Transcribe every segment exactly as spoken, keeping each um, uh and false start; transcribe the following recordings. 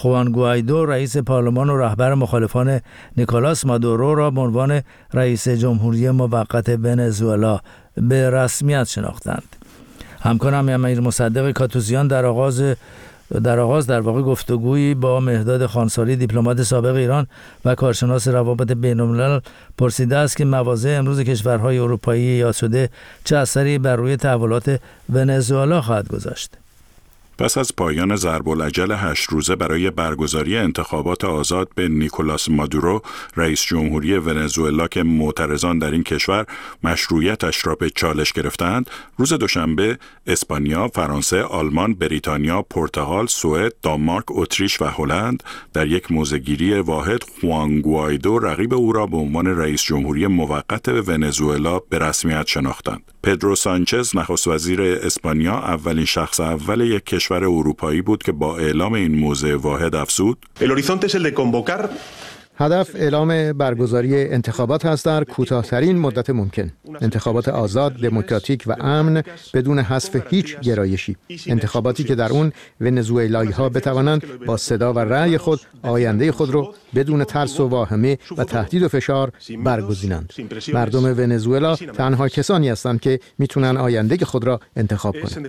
خوان گوایدو رئیس پارلمان و رهبر مخالفان نیکولاس مادورو را به عنوان رئیس جمهوری موقت ونزوئلا به رسمیت شناختند. همکارم امیر مصدق کاتوزیان در آغاز در آغاز در واقع گفتگویی با مهداد خانساری دیپلمات سابق ایران و کارشناس روابط بین‌الملل پرسیده است که مواضع امروز کشورهای اروپایی یاد شده چه اثری بر روی تحولات ونزوئلا خواهد گذاشت. پس از پایان ضرب العجل هشت روزه برای برگزاری انتخابات آزاد به نیکولاس مادورو رئیس جمهوری ونزوئلا که معترضان در این کشور مشروعیتش را به چالش گرفتند، روز دوشنبه اسپانیا، فرانسه، آلمان، بریتانیا، پرتغال، سوئد، دانمارک، اتریش و هلند در یک موضع‌گیری واحد خوان گوایدو رقیب او را به عنوان رئیس جمهوری موقت ونزوئلا به رسمیت شناختند. پدرو سانچز نخست وزیر اسپانیا اولین شخص اول یک کشور اروپایی بود که با اعلام این موضع واحد افزود: هدف اعلام برگزاری انتخابات است در کوتاه‌ترین مدت ممکن. انتخابات آزاد، دموکراتیک و امن بدون حذف هیچ گرایشی. انتخاباتی که در اون ونزوئلایی‌ها بتوانند با صدا و رأی خود آینده خود رو بدون ترس و واهمه و تهدید و فشار برگزینند. مردم ونزوئلا تنها کسانی هستند که میتونن آینده خود را انتخاب کنند.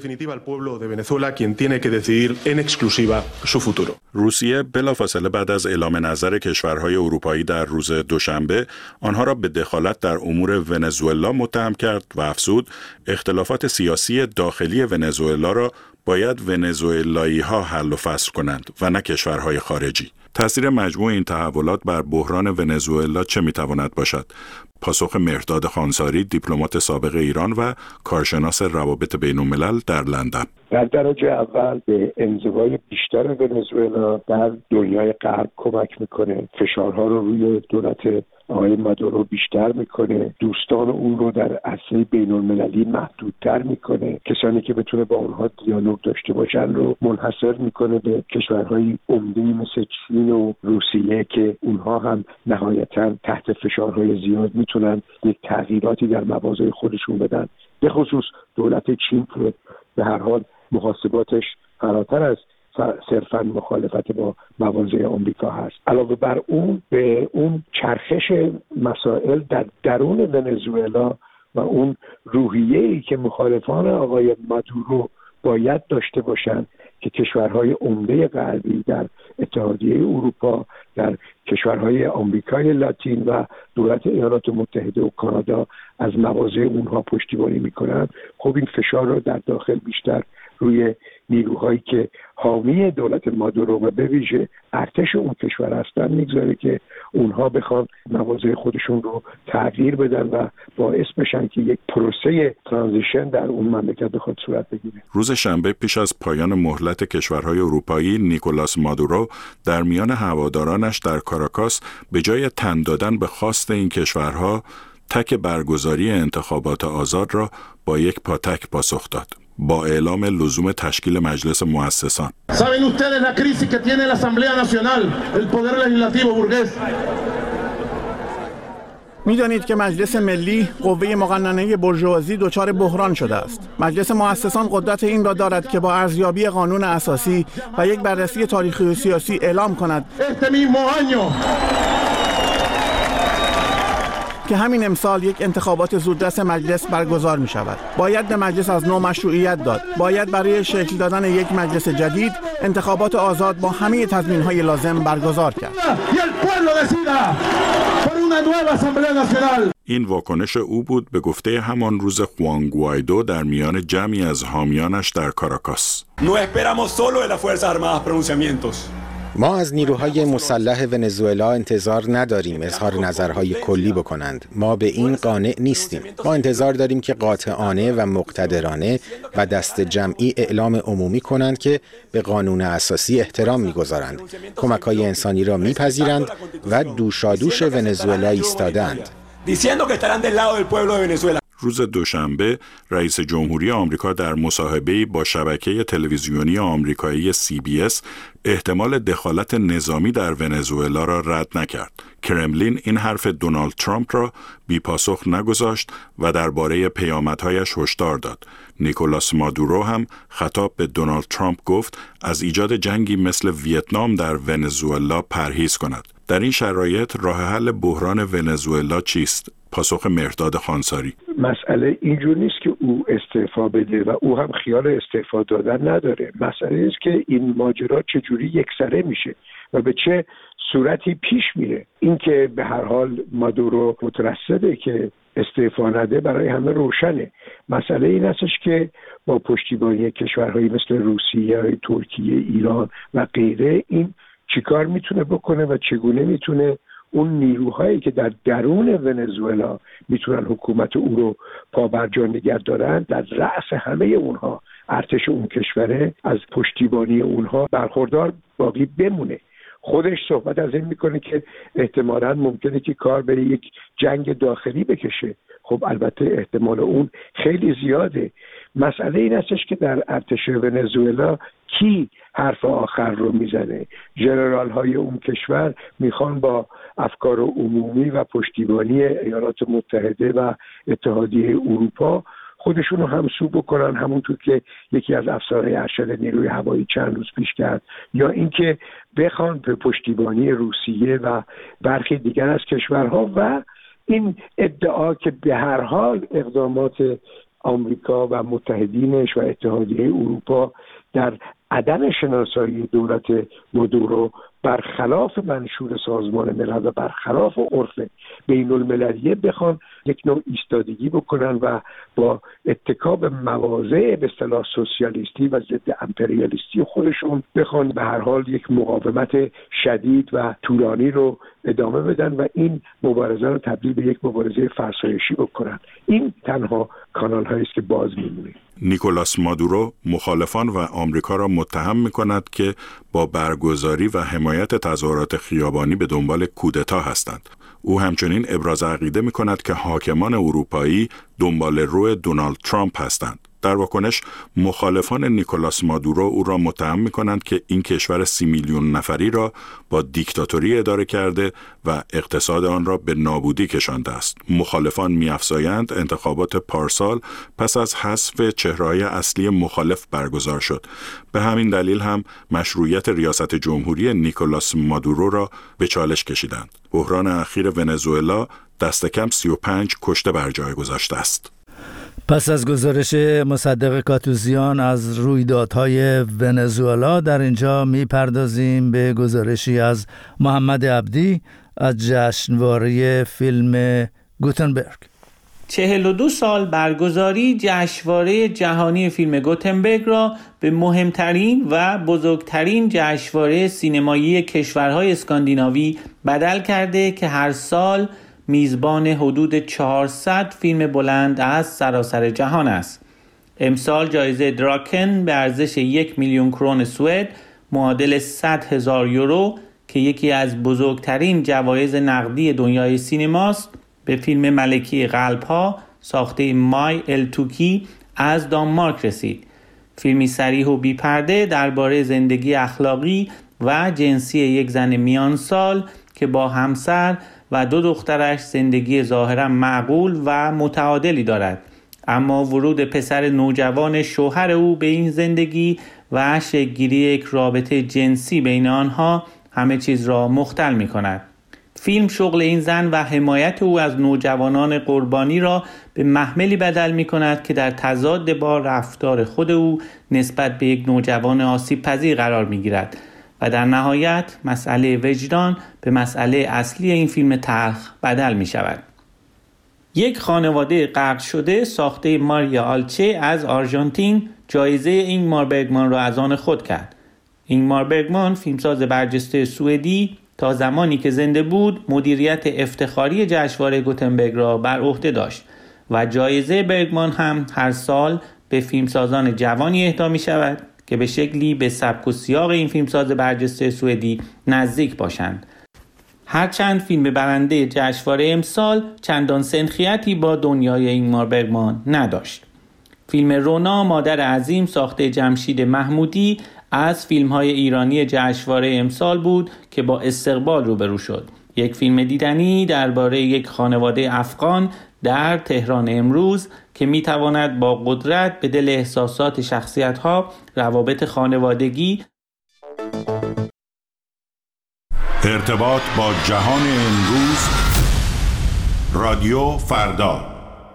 روسیه بلافاصله بعد از اعلام نظر کشورهای اروپایی در روز دوشنبه آنها را به دخالت در امور ونزوئلا متهم کرد و افزود اختلافات سیاسی داخلی ونزوئلا را باید ونزوئلایی‌ها حل و فصل کنند و نه کشورهای خارجی. تأثیر مجموع این تحولات بر بحران ونزوئلا چه میتواند باشد؟ پاسخ مهرداد خانساری دیپلمات سابق ایران و کارشناس روابط بین‌الملل در لندن. در درجه اول به انزوای بیشتر ونزوئلا در دنیای غرب کمک میکنه، فشارها رو روی دولت آقای مادورو بیشتر میکنه، دوستان اون رو در عرصه بین‌المللی محدودتر میکنه، کسانی که بتونه با اونها دیالوگ داشته باشن رو منحصر میکنه به کشورهای عمده مثل چین و روسیه که اونها هم نهایتاً تحت فشارهای زیاد میتونن یک تغییراتی در مواضع خودشون بدن. به خصوص دولت چین که به هر حال محاسباتش فراتر از صرفاً مخالفت با مواضع آمریکا هست. علاوه بر اون به اون چرخش مسائل در درون ونزوئلا و اون روحیه‌ای که مخالفان آقای مادورو باید داشته باشند که کشورهای عمده غربی در اتحادیه اروپا، در کشورهای آمریکای لاتین و دولت ایالات متحده و کانادا از مواضع اونها پشتیبانی میکنند، خب این فشار رو در داخل بیشتر روی نیروهایی که حامی دولت مادورو و به ویژه ارتش اون کشور هستن میگذاره که اونها بخوان مواضع خودشون رو تغییر بدن و باعث بشن که یک پروسه ترانزیشن در اون مملکت بخواد صورت بگیره. روز شنبه پیش از پایان مهلت کشورهای اروپایی، نیکولاس مادورو در میان هوادارانش در کاراکاس به جای تن دادن به خواست این کشورها، تک برگزاری انتخابات آزاد را با یک پاتک پاسخ داد. با اعلام لزوم تشکیل مجلس مؤسسان. ¿Saben ustedes la crisis que tiene la Asamblea Nacional, el poder legislativo burgués? می‌دانید که مجلس ملی قوه مقننه بورژوازی دچار بحران شده است. مجلس مؤسسان قدرت این را دارد که با ارزیابی قانون اساسی و یک بررسی تاریخی و سیاسی اعلام کند که همین امسال یک انتخابات زودرس مجلس برگزار می شود. باید به مجلس از نو مشروعیت داد. باید برای شکل دادن یک مجلس جدید انتخابات آزاد با همه تضمین‌های لازم برگزار کرد. این واکنش او بود به گفته همان روز خوان گوایدو در میان جمعی از حامیانش در کاراکاس. ما از نیروهای مسلح ونزوئلا انتظار نداریم اظهار نظرهای کلی بکنند. ما به این قانع نیستیم. ما انتظار داریم که قاطعانه و مقتدرانه و دست جمعی اعلام عمومی کنند که به قانون اساسی احترام می‌گذارند، کمک‌های انسانی را می‌پذیرند و دوشادوش ونزوئلا ایستادند. روز دوشنبه رئیس جمهوری آمریکا در مصاحبه‌ای با شبکه تلویزیونی آمریکایی سی بی اس احتمال دخالت نظامی در ونزوئلا را رد نکرد. کرملین این حرف دونالد ترامپ را بی پاسخ نگذاشت و درباره پیامدهایش هشدار داد. نیکولاس مادورو هم خطاب به دونالد ترامپ گفت از ایجاد جنگی مثل ویتنام در ونزوئلا پرهیز کند. در این شرایط راه حل بحران ونزوئلا چیست؟ پاسخ مهرداد خانساری: مسئله اینجور نیست که او استعفا بده و او هم خیال استعفا دادن نداره. مسئله است که این ماجرا چجوری یکسره میشه و به چه صورتی پیش میره. این که به هر حال مادورو مترصده که استعفا نده برای همه روشنه. مسئله این استش که با پشتیبانی کشورهایی مثل روسیه، ترکیه، ایران و غیره این چیکار میتونه بکنه و چگونه میتونه اون نیروهایی که در درون ونزوئلا میتونن حکومت او رو پابرجا نگه دارن، در رأس همه اونها ارتش اون کشوره، از پشتیبانی اونها برخوردار باقی بمونه. خودش صحبت از این میکنه که احتمالاً ممکنه که کار به یک جنگ داخلی بکشه. خب البته احتمال اون خیلی زیاده. مسئله این استش که در ارتش ونزوئلا کی حرف آخر رو میزنه. ژنرال های اون کشور میخوان با افکار عمومی و پشتیبانی ایالات متحده و اتحادیه اروپا خودشون رو همسو بکنن، همونطور که یکی از افسرهای ارشد نیروی هوایی چند روز پیش کرد، یا اینکه بخوان به پشتیبانی روسیه و برخی دیگر از کشورها و این ادعا که به هر حال اقدامات آمریکا و متحدینش و اتحادیه اروپا در عدم شناسایی دولت مادورو برخلاف منشور سازمان ملل و برخلاف عرف بین المللیه بخوان یک نوع ایستادگی بکنن و با اتکا به مواضع به اصطلاح سوسیالیستی و ضد امپریالیستی خودشون بخوان به هر حال یک مقاومت شدید و طولانی رو ادامه بدن و این مبارزه رو تبدیل به یک مبارزه فرسایشی بکنن. این تنها کانال هایی است که باز میمونه. نیکولاس مادورو مخالفان و آمریکا را متهم می‌کند که با برگزاری و حمایت تظاهرات خیابانی به دنبال کودتا هستند. او همچنین ابراز عقیده می‌کند که حاکمان اروپایی دنبال رو دونالد ترامپ هستند. در واکنش مخالفان نیکولاس مادورو او را متهم می‌کنند که این کشور سی میلیون نفری را با دیکتاتوری اداره کرده و اقتصاد آن را به نابودی کشانده است. مخالفان می‌افزایند انتخابات پارسال پس از حذف چهره‌های اصلی مخالف برگزار شد. به همین دلیل هم مشروعیت ریاست جمهوری نیکولاس مادورو را به چالش کشیدند. بحران اخیر ونزوئلا دست کم سی و پنج کشته بر جای گذاشته است. پس از گزارش مصدق کاتوزیان از رویدادهای ونزوئلا در اینجا میپردازیم به گزارشی از محمد عبدی از جشنواره فیلم گوتنبرگ. چهل و دو سال برگزاری جشنواره جهانی فیلم گوتنبرگ را به مهمترین و بزرگترین جشنواره سینمایی کشورهای اسکاندیناوی بدل کرده که هر سال میزبان حدود چهارصد فیلم بلند از سراسر جهان است. امسال جایزه دراکن به ارزش یک میلیون کرون سوئد معادل صد هزار یورو که یکی از بزرگترین جوایز نقدی دنیای سینماست به فیلم ملکه قلب‌ها ساخته مای التوکی از دانمارک رسید. فیلمی صریح و بی‌پرده درباره زندگی اخلاقی و جنسی یک زن میان سال که با همسر و دو دخترش زندگی ظاهرا معقول و متعادلی دارد، اما ورود پسر نوجوان شوهر او به این زندگی و شکل‌گیری یک رابطه جنسی بین آنها همه چیز را مختل می کند. فیلم شغل این زن و حمایت او از نوجوانان قربانی را به محملی بدل می کند که در تضاد با رفتار خود او نسبت به یک نوجوان آسیب پذیر قرار می گیرد و در نهایت مسئله وجدان به مسئله اصلی این فیلم تلخ بدل می شود. یک خانواده غرق شده ساخته ماریا آلچه از آرژانتین جایزه اینگمار برگمان را از آن خود کرد. اینگمار برگمان فیلمساز برجسته سوئدی تا زمانی که زنده بود مدیریت افتخاری جشنواره گوتنبرگ را بر عهده داشت و جایزه برگمان هم هر سال به فیلمسازان جوانی اهدا می شود که به شکلی به سبک و سیاق این فیلمساز برجسته سوئدی نزدیک باشند. هرچند فیلم برنده جشنواره امسال چندان سنخیتی با دنیای اینگمار برگمان نداشت. فیلم رونا مادر عظیم ساخته جمشید محمودی از فیلم‌های ایرانی جشنواره امسال بود که با استقبال روبرو شد. یک فیلم دیدنی درباره یک خانواده افغان در تهران امروز که می‌تواند با قدرت به دل احساسات شخصیت‌ها، روابط خانوادگی، ارتباط با جهان امروز، رادیو فردا.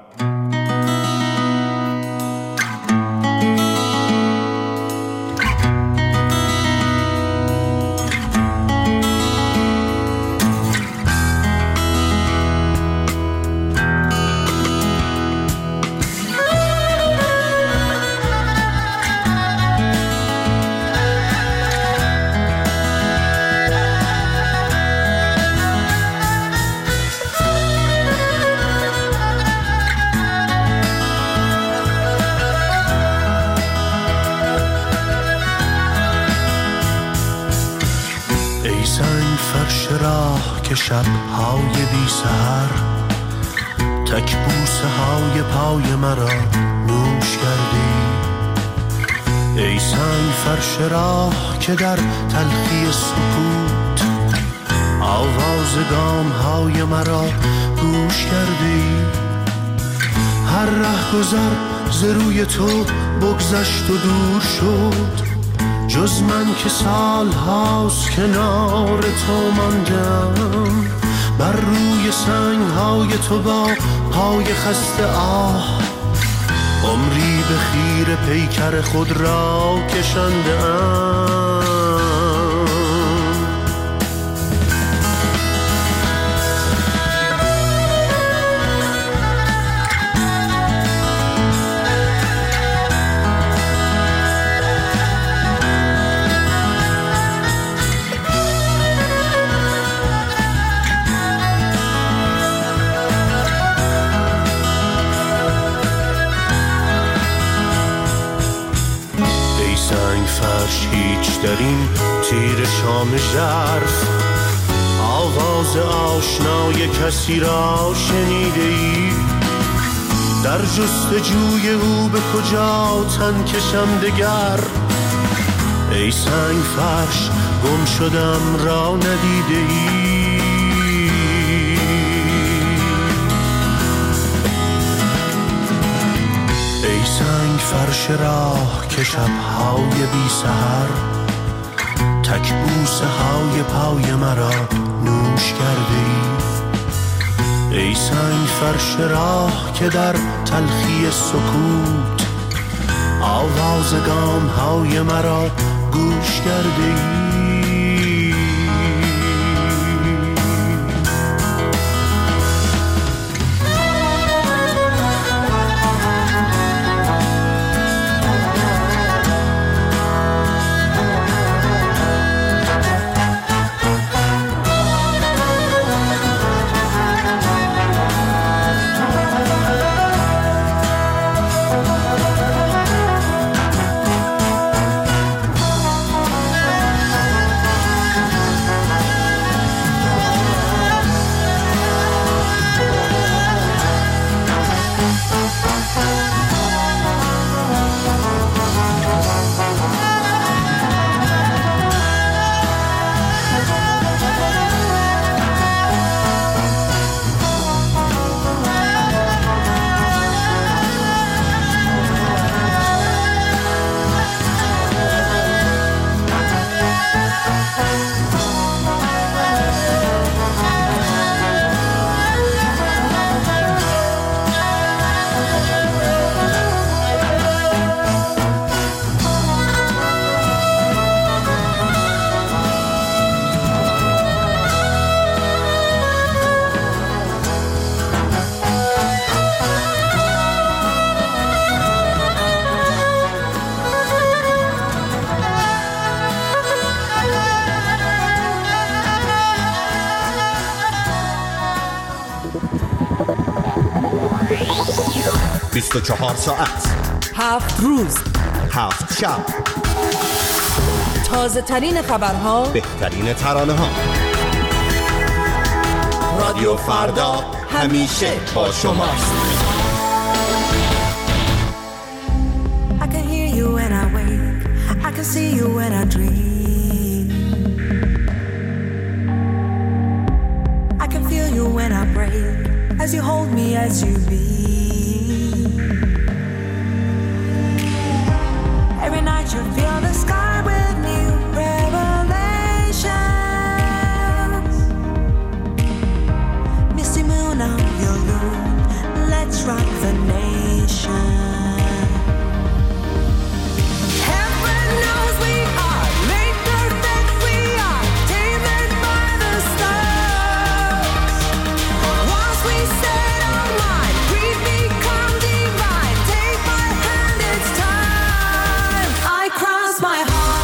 که شب‌های بی سحر تک بوسه های پای مرا نوش کردی. ای سنگ فرش راه که در تلخی سکوت آواز گام های مرا گوش کردی. هر ره گذر ز روی تو بگذشت و دور شد، جز من که سال هاست کنار تو ماندم. بر روی سنگ های تو با پای خسته آه عمری به خیر پیکر خود را کشندم. هیچ در این تیر شام ژرف آواز آشنای کسی را شنیده ای؟ در جستجوی او به کجا تن کشم دگر؟ ای سنگ فرش گم شدم را ندیده ای؟ ای سنگ فرش راه که شب‌های بی سحر تک بوسه های پای مرا نوش کرده ای؟ ای سنگ فرش راه که در تلخی سکوت آواز گام های مرا گوش کرده ای؟ بیست و چهار ساعت، هفت روز، هفت شب، تازه ترین خبرها، بهترین ترانه ها، رادیو فردا همیشه با شماست. I can hear you when I wake, I can see you when I dream, I can feel you when I break, as you hold me as you be. Every night you fill the sky with new revelations. Misty moon of your moon, let's rock the nation. Heaven knows we are made perfect, we are tamed by the stars. Once we set our mind, we become divine. Take my hand, it's time. I cross my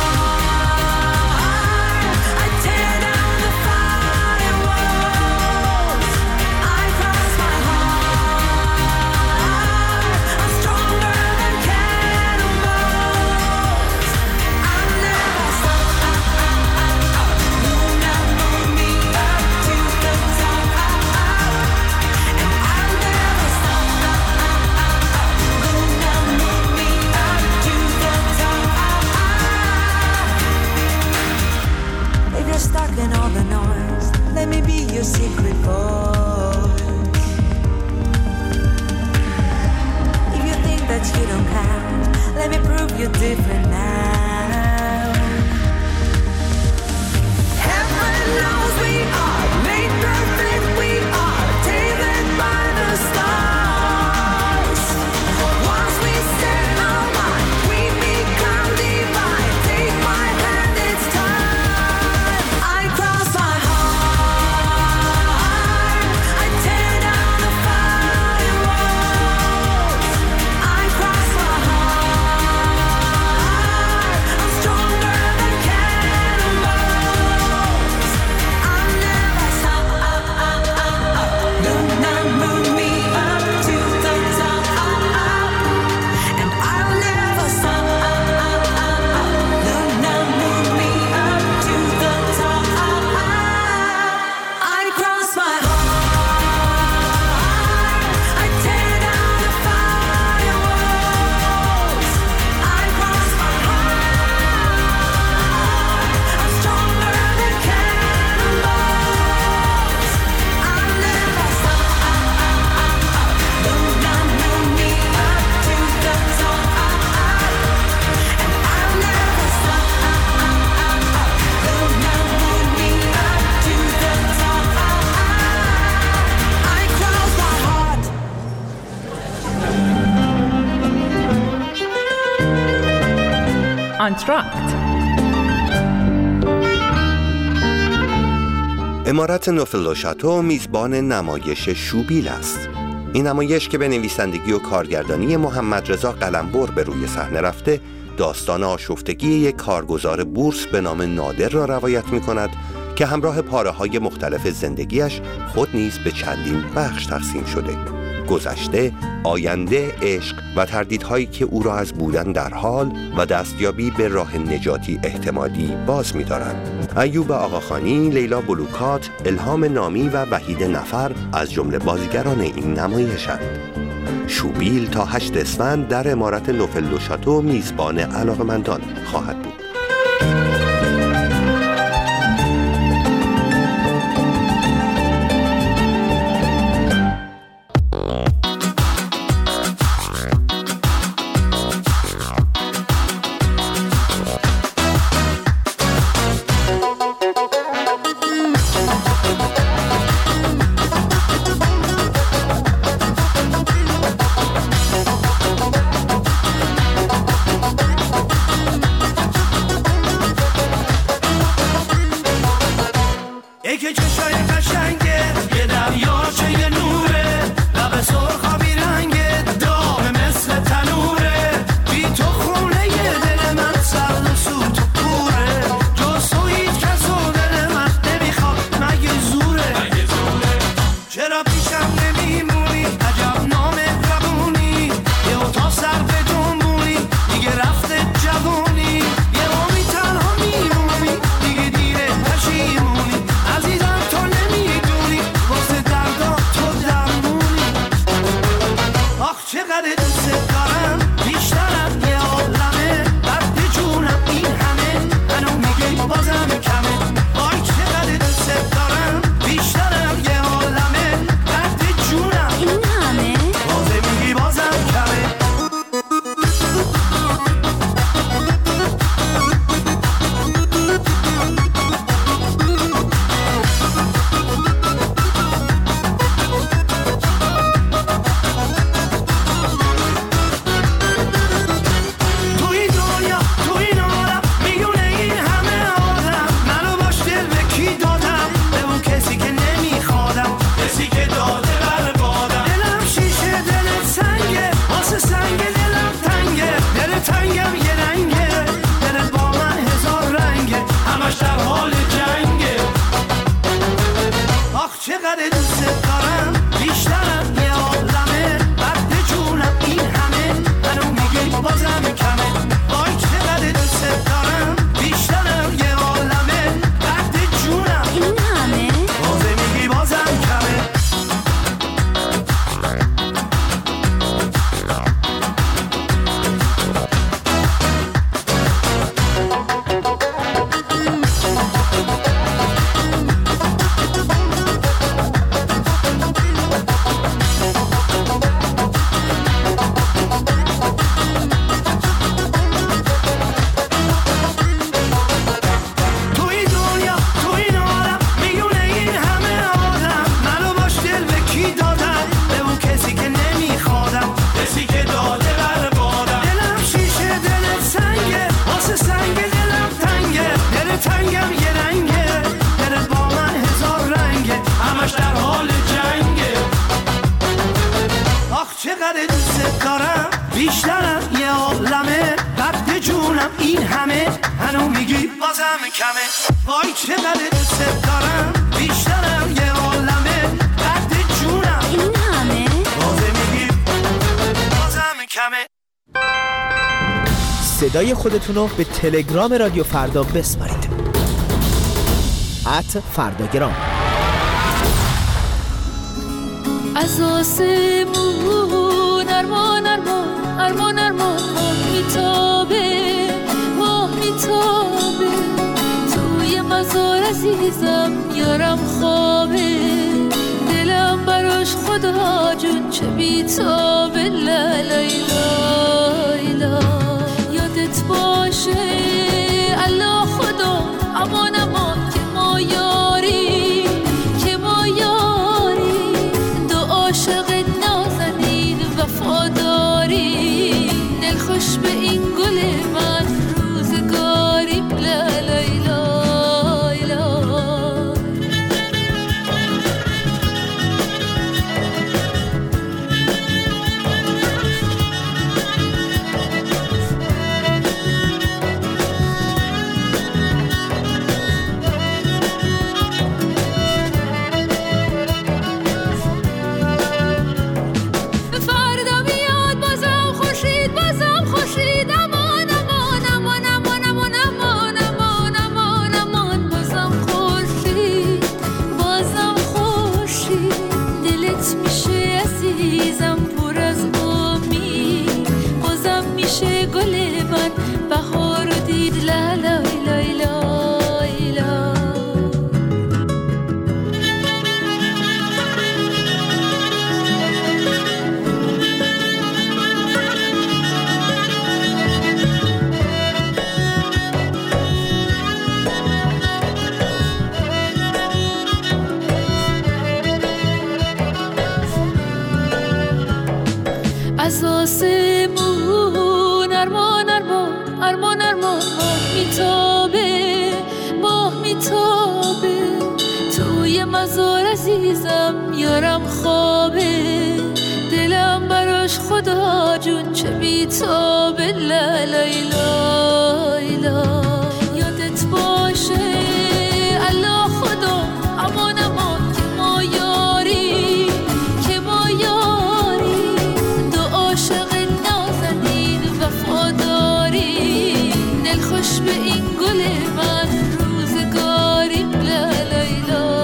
heart, I tear down the firewalls. I cross my heart, I'm stronger than cannonballs. I'll never stop. Moon and moon me up to the top, and I'll never stop. Moon and moon me up to the top. If you're stuck in all the noise, let me be your secret voice. If you think that you don't count, let me prove you're different now. Heaven knows we are made perfect, we are tamed by the stars. Once we set our mind, we become divine. Take my hand, it's time. I cross my heart, I tear down the firewalls. I cross my heart, I'm stronger than cannonballs. I'll never stop. Moon and moon me up to the top, and I'll never stop. Moon and moon me up to the top. I cross my heart, I tear down the firewalls. I cross my heart, I'm stronger than cannonballs. I'll never stop. Moon and moon me up to the top, and I'll never stop. Moon and moon me up to the top. I cross my heart. آنتراکت. عمارت نوفل شاتو میزبان نمایش شوبیل است. این نمایش که به نویسندگی و کارگردانی محمد رضا قلمبر به روی صحنه رفته، داستان آشفتگی یک کارگزار بورس به نام نادر را روایت می کند که همراه پاره‌های مختلف زندگیش خود نیز به چندین بخش تقسیم شده. گذشته، آینده، عشق و تردیدهایی که او را از بودن در حال و دستیابی به راه نجاتی احتمالی باز می‌دارند. ایوب آقاخانی، لیلا بلوکات، الهام نامی و وحید نفر از جمله بازیگران این نمایشند. شوبیل تا هشت اسفند در عمارت نوفل شاتو میزبان علاقه‌مندان خواهد بود. عزیزم تو نمیدونی واسه چقدر دوست دارم بیشترم یه عالمه بعد جونم این همه منو میگی بازم کمه وای چقدر دوست دارم بیشترم یه عالمه بعد جونم این همه بازم میگی بازم کمه چقدر دوست دارم بیشترم یه عالمه بعد جونم این همه هنو میگی بازم کمه وای چقدر دوست دارم بیشترم یه عالمه بعد جونم این همه بازم میگی بازم کمه. صدای خودتونو به تلگرام رادیو فردا بسپارید ات فرداگرام. از آسمون ارمان ارمان ارمان ارمان ماه میتابه ماه میتابه توی مزار عزیزم یارم خوابه دلم براش خدا جون چه بیتابه لا لا لا یادت باشه الله خدا امان امان که ما یاری که ما یاری دو عاشق نازنین وفاداری دل خوش به این گل من روزگاری لا لا لا از آسمون ارمان ارمان ارمان ارمان ماه میتابه ماه میتابه توی مزار عزیزم یارم خوابه دلم براش خدا جون چه بیتابه لا لا لا لا یادت باشه الله خدا امان امان که ما یاری که ما یاری دو عاشق نازنین وفاداری دل خوش به این گل من روزگاری لا لا لا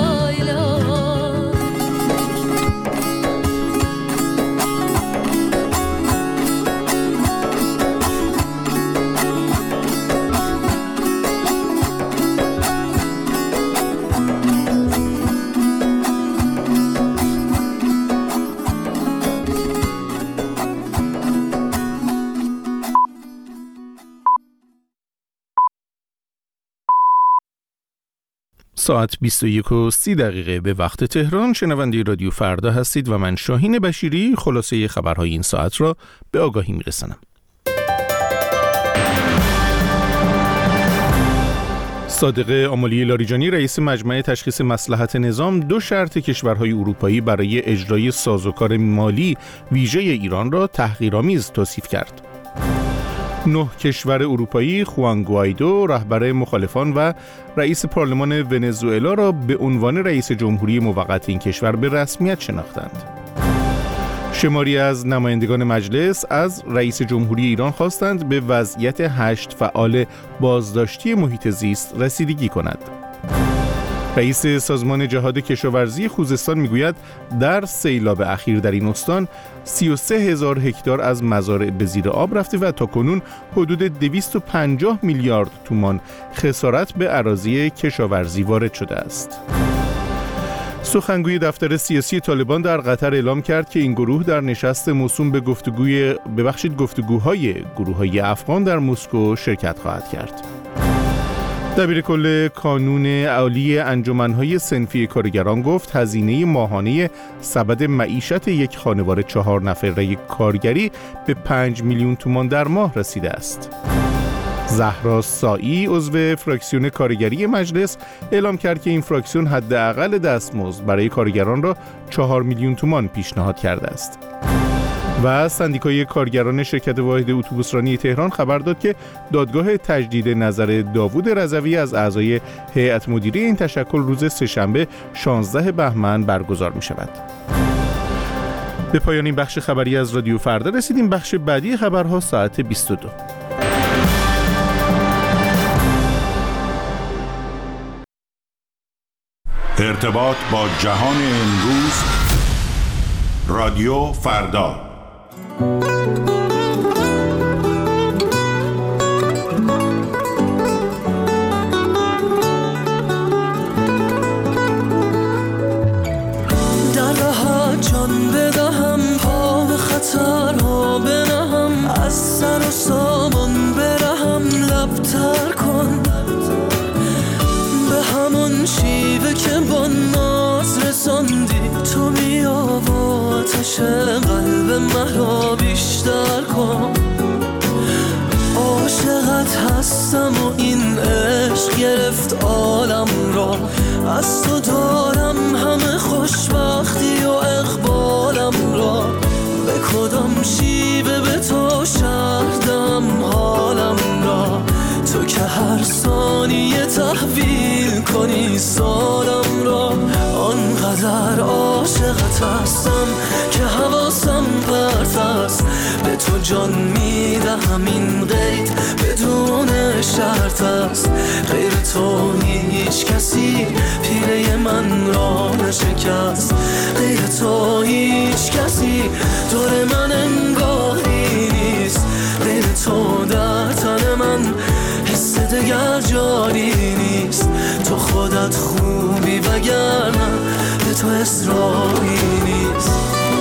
ساعت بیست و یک و سی دقیقه به وقت تهران. شنونده رادیو فردا هستید و من شاهین بشیری خلاصه خبرهای این ساعت را به آگاهی میرسانم. صادق آملی لاریجانی رئیس مجمع تشخیص مصلحت نظام دو شرط کشورهای اروپایی برای اجرای سازوکار مالی ویژه ایران را تحقیرآمیز توصیف کرد. نه کشور اروپایی خوان گوایدو رهبر مخالفان و رئیس پارلمان ونزوئلا را به عنوان رئیس جمهوری موقت این کشور به رسمیت شناختند. شماری از نمایندگان مجلس از رئیس جمهوری ایران خواستند به وضعیت هشت فعال بازداشتی محیط زیست رسیدگی کند. رئیس سازمان جهاد کشاورزی خوزستان میگوید در سیلاب اخیر در این استان سی و سه هزار هکتار از مزارع به زیر آب رفته و تاکنون حدود دویست و پنجاه میلیارد تومان خسارت به اراضی کشاورزی وارد شده است. سخنگوی دفتر سیاسی طالبان در قطر اعلام کرد که این گروه در نشست موسوم به گفتگوی ببخشید گفتگوهای گروه‌های افغان در مسکو شرکت خواهد کرد. دبیر کل کانون عالی انجمن‌های صنفی کارگران گفت هزینه ماهانه سبد معیشت یک خانواده چهار نفره کارگری به پنج میلیون تومان در ماه رسیده است. زهرا سایی عضو فراکسیون کارگری مجلس اعلام کرد که این فراکسیون حداقل دستمزد برای کارگران را چهار میلیون تومان پیشنهاد کرده است. و سندیکای کارگران شرکت واحد اتوبوسرانی تهران خبر داد که دادگاه تجدید نظر داوود رضوی از اعضای هیئت مدیره این تشکل روز سه‌شنبه شانزده بهمن برگزار می شود. به پایان این بخش خبری از رادیو فردا رسیدیم. بخش بعدی خبرها ساعت بیست و دو. ارتباط با جهان امروز، رادیو فردا. در راحت جان بدهم، پا به خطرها بنهم، از سر و سامان برهم، لبتر کن به همون شیوه که با ناز رساندی. تو بیا و آتش قلب مرا بیشتر کن. عاشقت هستم و این عشق گرفت عالم را، از تو دارم همه خوشبختی و اقبالم را. به کدام شیوه به تو شردم حالم را، تو که هر ثانیه تحویل کنی سالم را. آنقدر عاشقت هستم که حواسم پرت است، به تو جان میدهم این قید بدون شرط است. غیر تو هیچ کسی پیله من را نشکست، غیر تو هیچ کسی دور من انگاری نیست. غیر تو در تن من حس دگر جاری نیست. تو خودت خوبی وگرنه به تو اصراری نیست.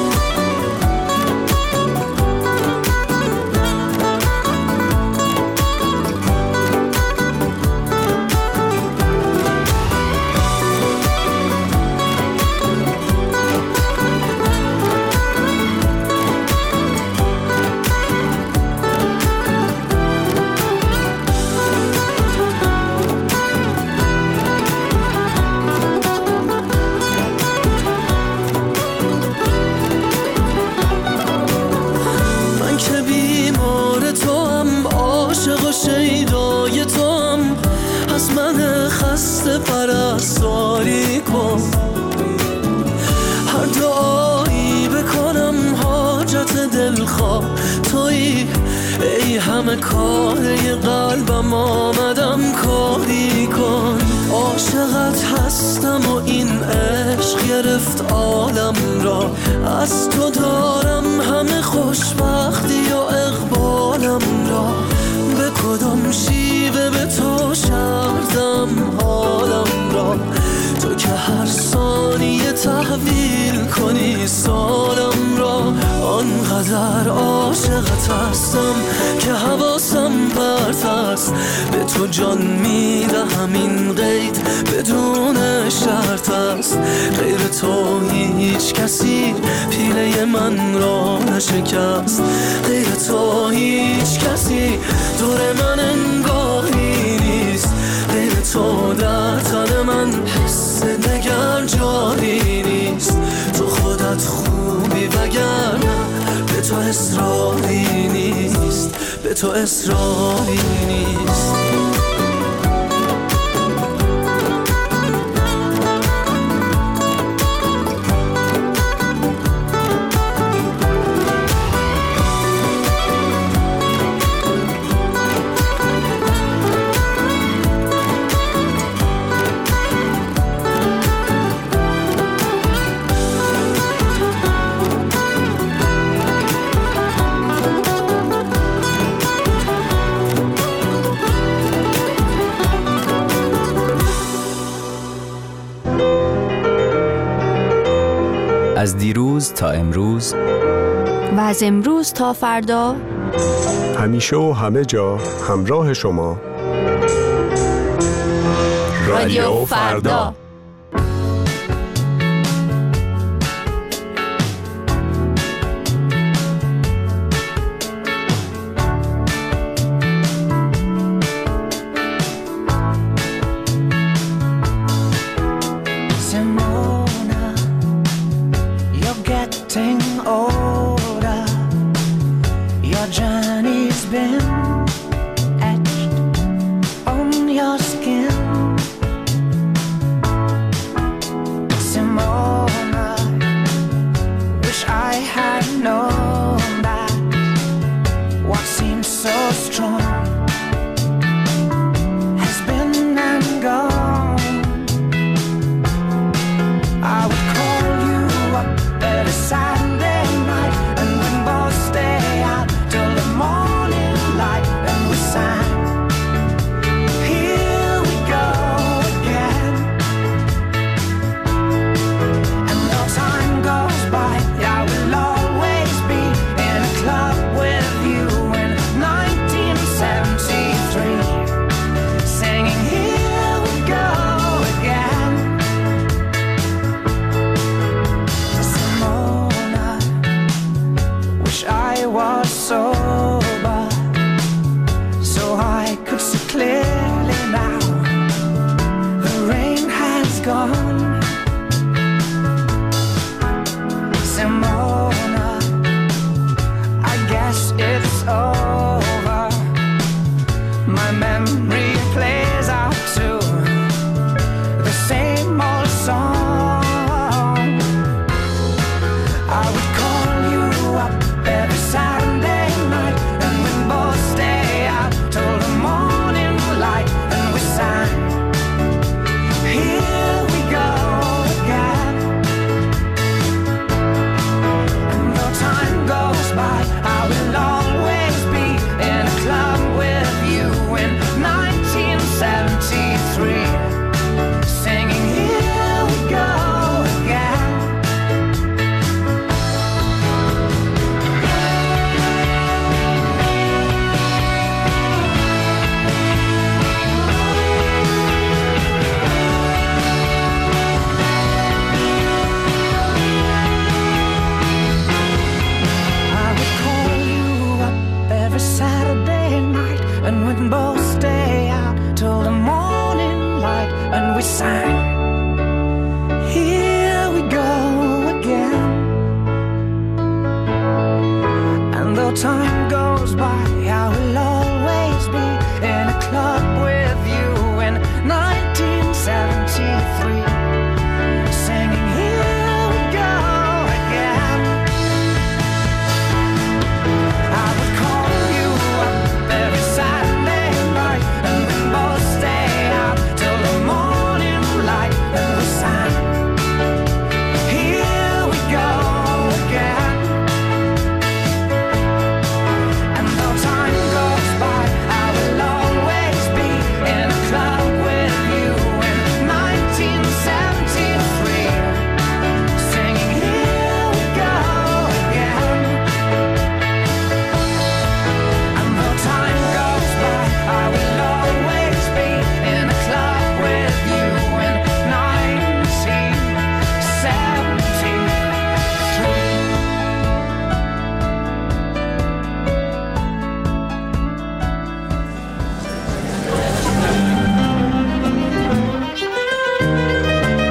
شیدای تو هم از من خسته پرستاری کن. هر دعایی بکنم حاجت دلخواه تویی، ای همه کاره قلبم آمدم کاری کن. عاشقت هستم و این عشق گرفت عالم را، از تو دارم همه خوشبختی و اقبالم را. به کدام شیوه به تو شردم حالم را، تو که هر ثانیه تحویل کنی سالم را. آنقدر عاشقت هستم که حواسم پرت است، به تو جان میدهم این قید بدون شرط است. غیر تو هیچ کسی پیله من را نشکست، غیر تو هیچ کسی دور من انگاری نیست. غیر تو در تن من حس دگر جاری نیست. تو خودت خوبی وگرنه به تو اصراری نیست. به تو اصراری نیست. از دیروز تا امروز و از امروز تا فردا، همیشه و همه جا همراه شما رادیو فردا.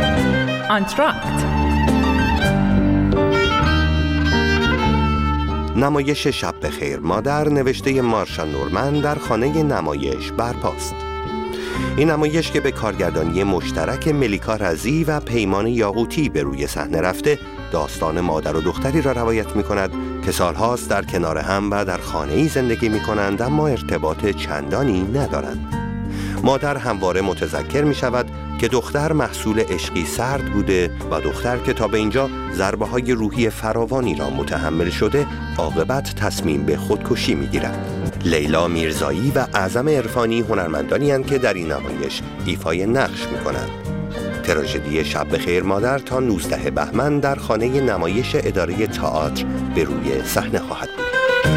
آنتراکت. نمایش شب بخیر مادر نوشته مارشا نورمن در خانه نمایش برپاست. این نمایش که به کارگردانی مشترک ملیکا رزی و پیمان یاقوتی به روی صحنه رفته، داستان مادر و دختری را روایت می کند که سالهاست در کنار هم و در خانه‌ای زندگی می کنند اما ارتباط چندانی ندارند. مادر همواره متذکر می شود که دختر محصول عشقی سرد بوده و دختر که تا به اینجا ضربه‌های روحی فراوانی را متحمل شده، عاقبت تصمیم به خودکشی می گیرد. لیلا میرزایی و اعظم عرفانی هنرمندانی هستند که در این نمایش ایفای نقش می کنند. تراژدی شب بخیر مادر تا نوزدهم بهمن در خانه نمایش اداره تئاتر به روی صحنه خواهد بود.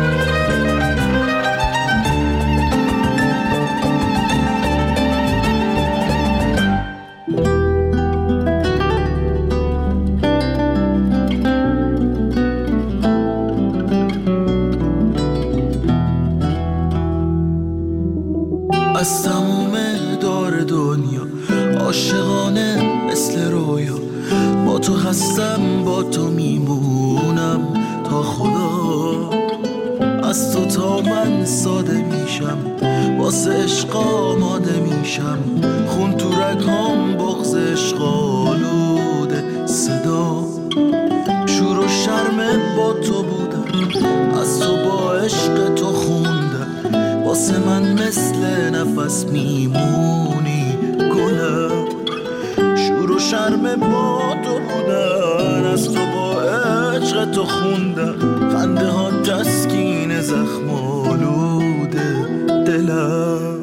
از تموم دار دنیا عاشقانه مثل رویا، با تو هستم با تو میمونم تا خدا. از تو تا من ساده میشم، واسه عشق آماده میشم، خون تو رگام بغض عشق آلوده صدا. شور و شرم با تو بودم، از تو با عشق تو خوندم، واسه من مثل نفس میمونی گلم. شور و شرم با تو بودن، از تو با عشق تو خوندم، خنده ها تسکین زخم آلوده دلم.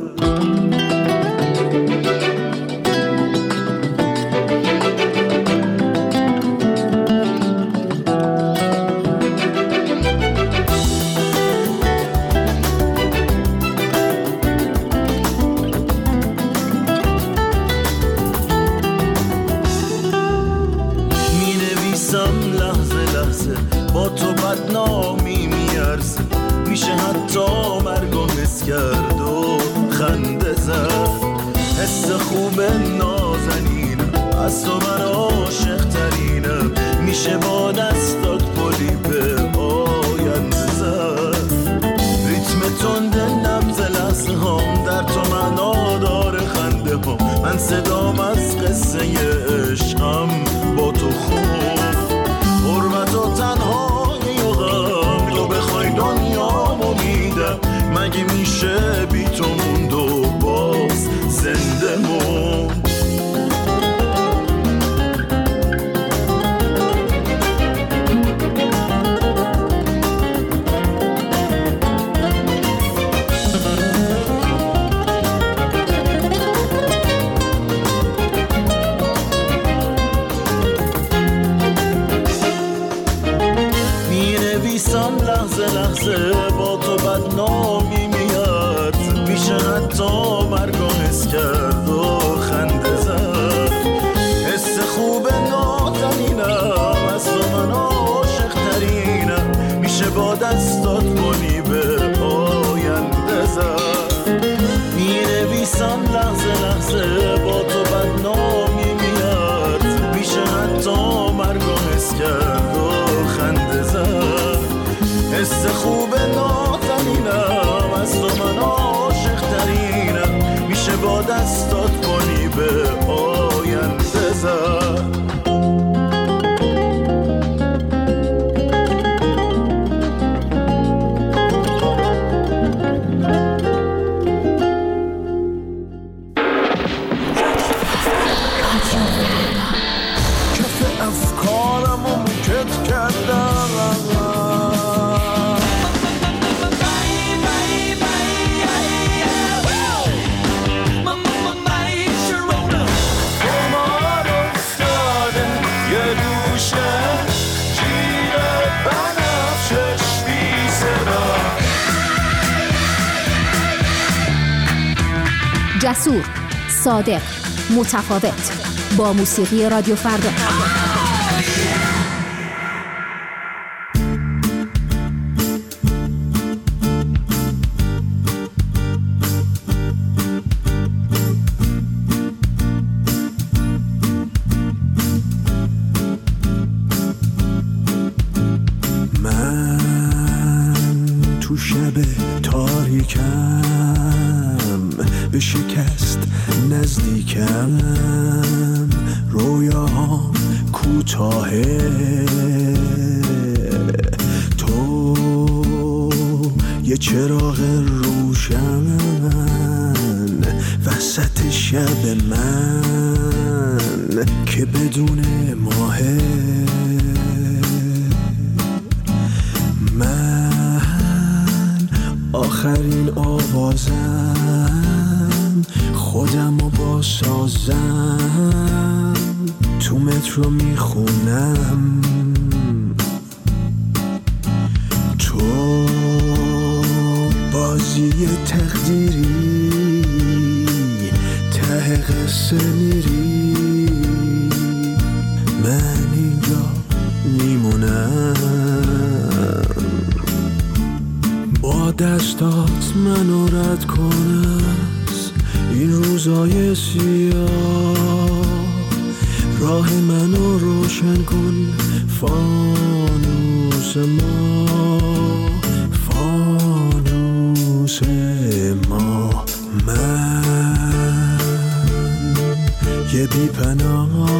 با تو بدنامی میارزه، میشه حتی مرگو حس کرد و خنده زد. حس خوب نازنینم، از تو من عاشق ترینم، میشه با دستات پلی به آینده زد. ریتم تند نبض لحظه هم در تو معنا داره خنده هم، من صدام از قصه عشقم با تو خوب. حرمت و تنهایی و غم، تو بخوای دنیامو میدم، مگه میشه بی تو موند و باز زنده موند. لحظه با تو بدنامی میاد، میشه حتی مرگو حس کرد و خنده زد. حس خوب نازنینم، از تو من عاشق ترینم، میشه با دستات منی به آینده زد. مینویسم لحظه لحظه با تو بدنامی میاد، میشه حتی مرگو حس کرد و خنده زد. حس خوب نازنینم، از تو من عاشق ترینم، میشه با دستات کنی به آینده زد. کف افکارم و مکت کردم، جسور، صادق، متفاوت، با موسیقی رادیو فردا. من شب تاریکم به شکست نزدیکم، رویاهام کوتاهه، تو یه چراغ روشن وسط شب من که بدون ماهه. من آخرین آوازم، خودمو با سازم تو مترو میخونم، تو بازی تقدیری ته قصه میری، من اینجا میمونم. با دستات منو رد کن از این روزای سیاه، راه منو روشن کن فانوس ما، فانوس ما. من یه بی‌پناه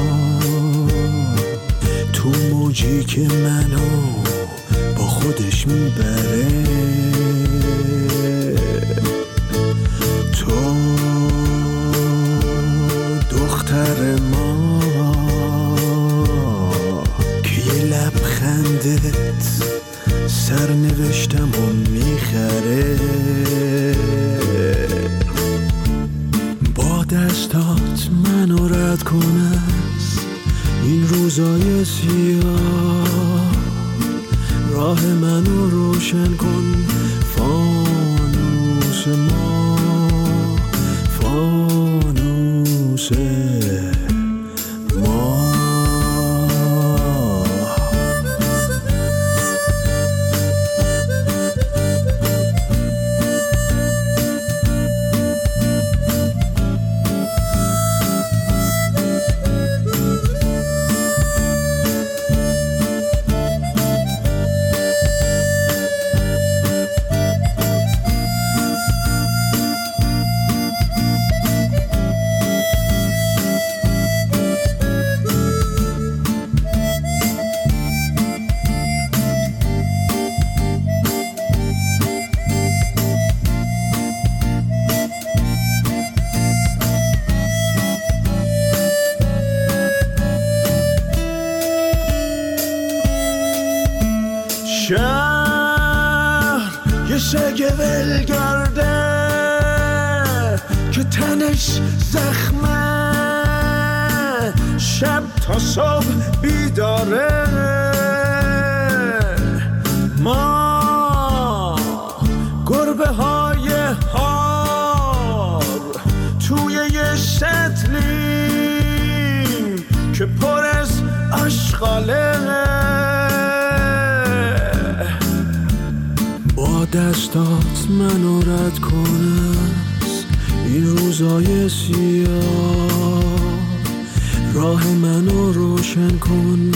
تو موجی که منو با خودش میبره، تو دختر ما که یه لبخندت سرنوشتم و میخره. با دستات منو رد کن از این روزای سیاه، راه منو روشن کن فانوس ما، فانوس ما. شهر یه سگ ولگرده که تنش زخمه، شب تا صبح بیداره. ما گربه های هار توی یه سطلیم که پر از آشغاله. با دستات منو رد کن از این روزای سیاه، راه منو روشن کن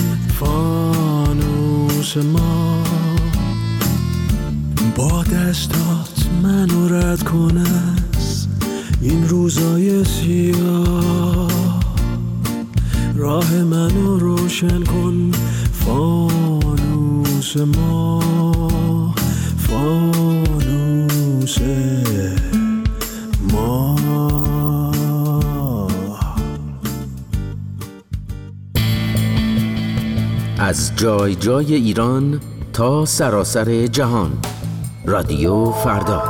فانوس ما. با دستات منو رد کن از این روزای سیاه، راه منو روشن کن فانوس ما، فانوس ما. از جای جای ایران تا سراسر جهان، رادیو فردا.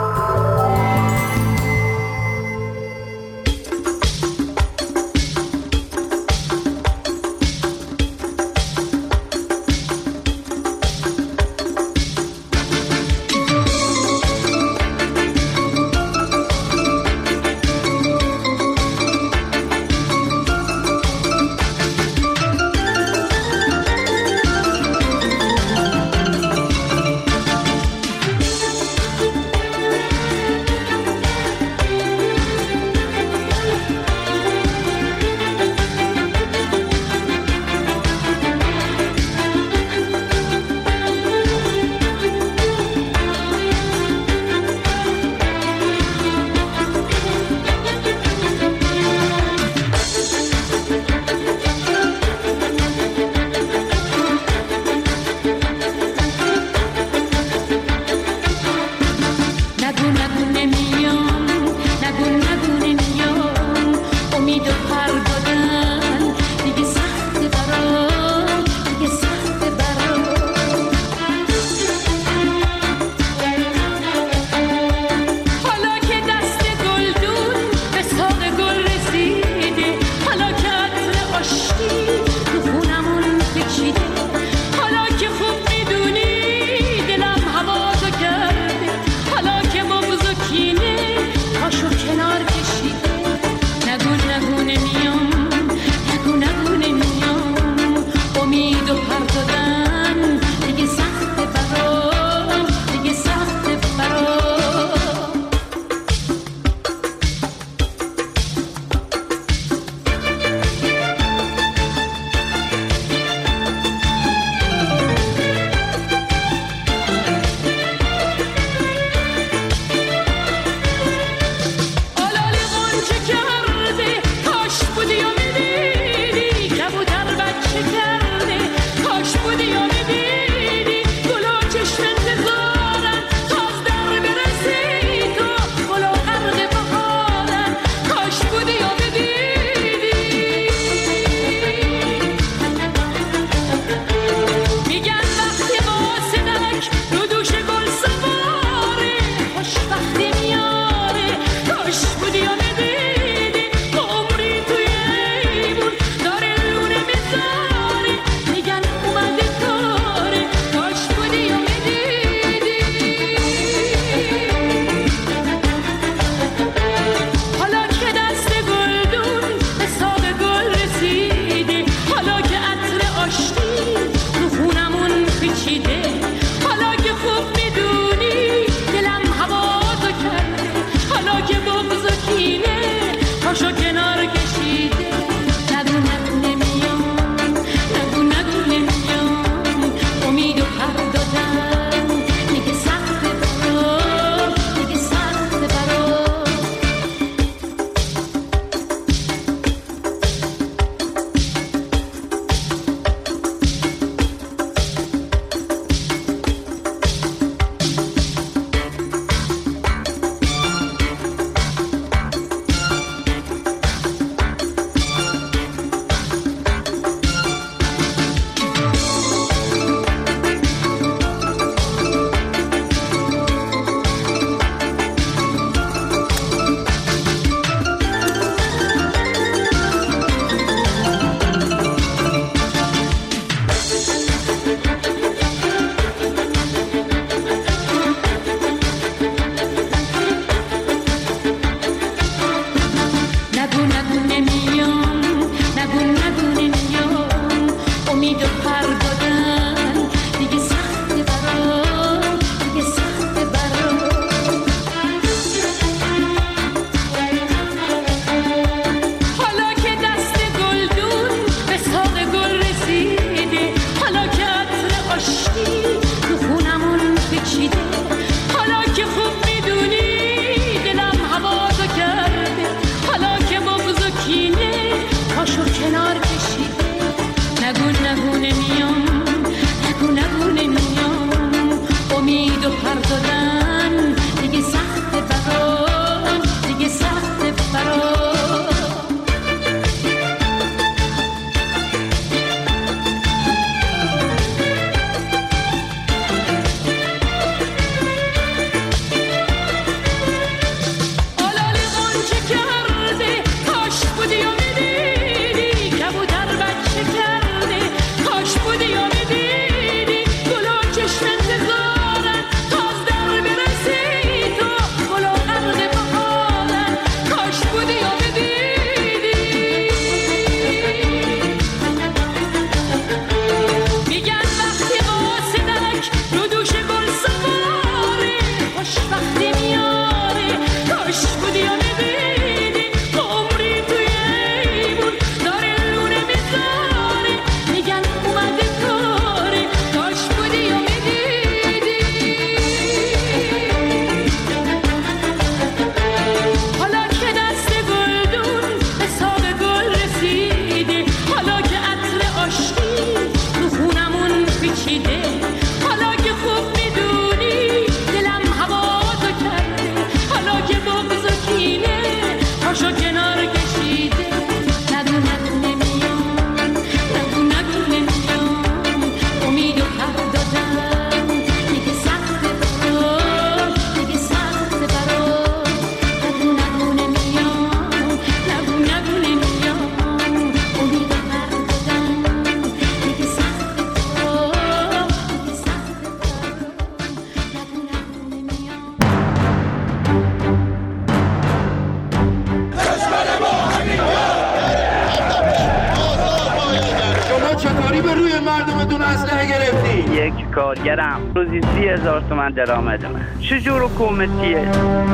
آقا چطوری به روی مردمتون اسلحه گرفتی؟ یک کارگرم روزی سی هزار تومن درآمدمه. چجور حکومتیه؟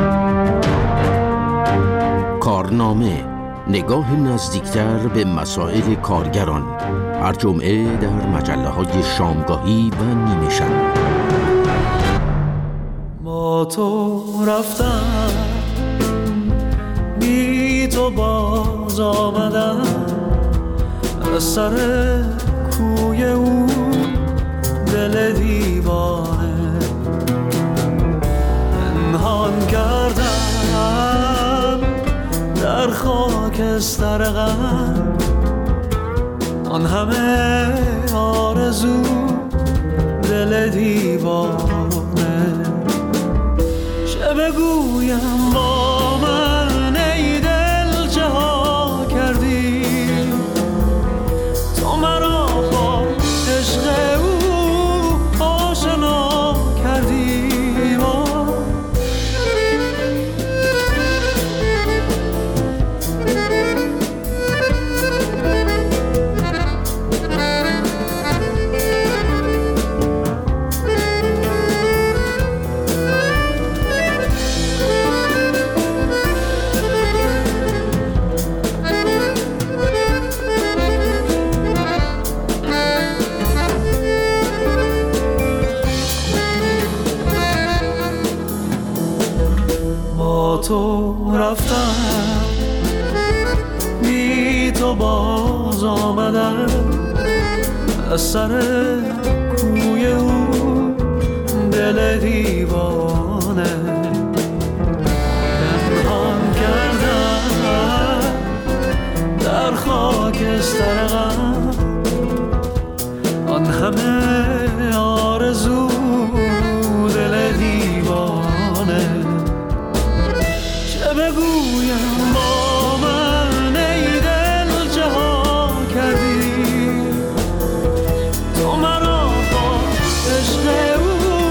کارنامه، نگاه نزدیکتر به مسائل کارگران، هر جمعه در مجله های شامگاهی و نیمه شب. با تو رفتم بی تو باز آمدم از سر کوی او دل دیوانه پنهان کردم در خاکستر غم آن همه آرزو دل دیوانه چه بگویم با من ای دل چه ها کردی تو مرا با عشق او آشنا کردی تو رفتم بی تو باز آمدم از سر کوی او دل دیوانه پنهان کردم در خاکستر غم آن همه آرزو دل دیوانه بگویم با من ای دل چه ها کردی تو مرا با عشق او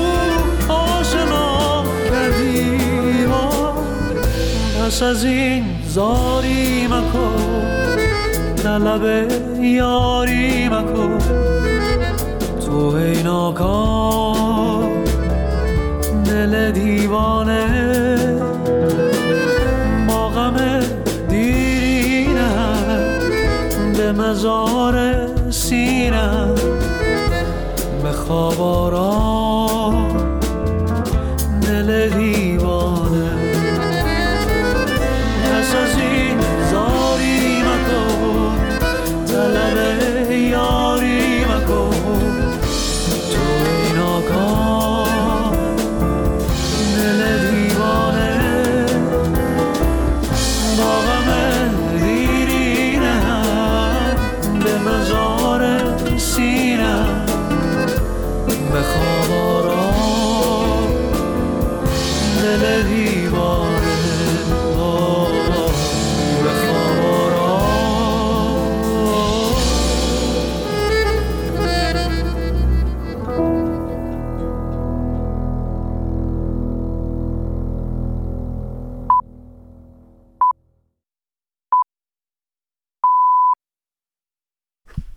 آشنا کردی پس از این زاری مکن طلب یاری مکن تو ای ناکام دل دیوانه به مزار سینم به خواب آرام دل دیوانه پس از این زاری مکن طلب یاری مکن تو این آقا دل دیوانه با غم مزار سینم بخواه